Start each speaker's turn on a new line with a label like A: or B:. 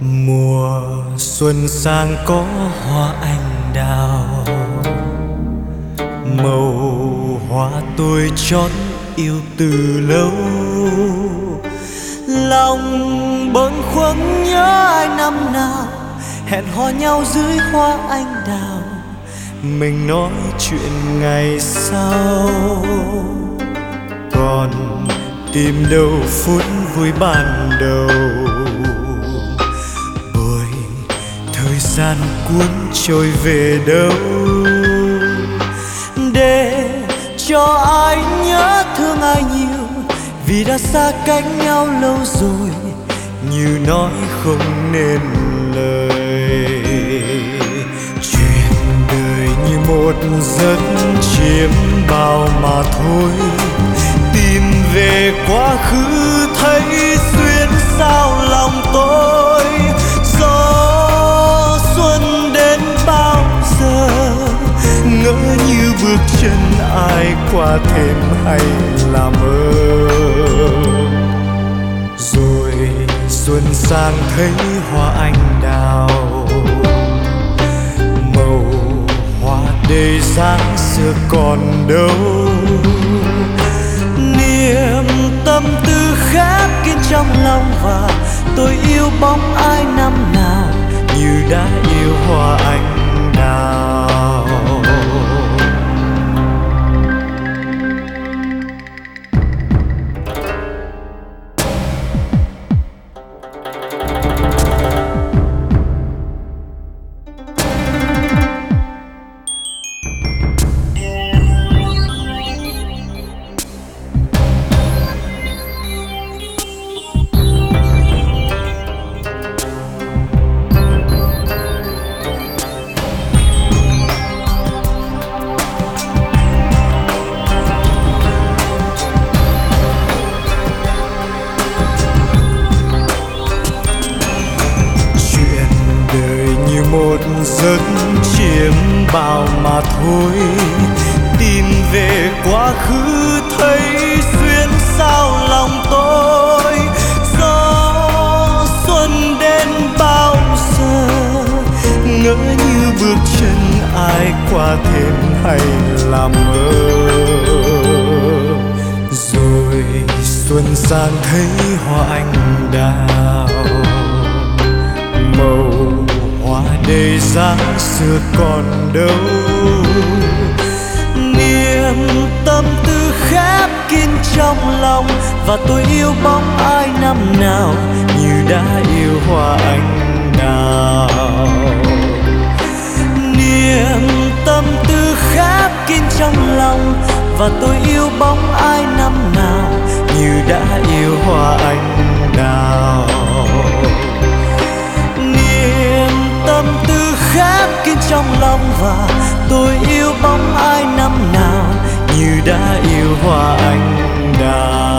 A: Mùa xuân sang có hoa anh đào, màu hoa tôi chót yêu từ lâu. Lòng bâng khuâng nhớ ai năm nào hẹn hò nhau dưới hoa anh đào, mình nói chuyện ngày sau. Còn tìm đâu phút vui ban đầu, bởi thời gian cuốn trôi về đâu. Để cho ai nhớ thương ai nhiều, vì đã xa cách nhau lâu rồi, như nói không nên lời. Chuyện đời như một giấc chiêm bao mà thôi, tìm về quá khứ thấy xuyên sao lòng tôi. Gió xuân đến bao giờ, ngỡ như bước chân ai qua thêm hay là mơ. Rồi xuân sang thấy hoa anh đào, màu hoa đầy dáng xưa còn đâu. Niềm tâm tư khép kín trong lòng, và tôi yêu bóng ai năm nào như đã yêu hoa anh đào. Một giấc chiêm bao mà thôi, tìm về quá khứ thấy xuyên sao lòng tôi. Gió xuân đến bao giờ, ngỡ như bước chân ai qua thêm hay là mơ. Rồi xuân sang thấy hoa anh đào, màu hoa đầy dáng xưa còn đâu. Niềm tâm tư khép kín trong lòng, và tôi yêu bóng ai năm nào như đã yêu hoa anh đào. Niềm tâm tư khép kín trong lòng, và tôi yêu bóng ai năm nào như đã yêu hoa anh đào. Tâm tư khép kín trong lòng, và tôi yêu bóng ai năm nào như đã yêu hoa anh đào.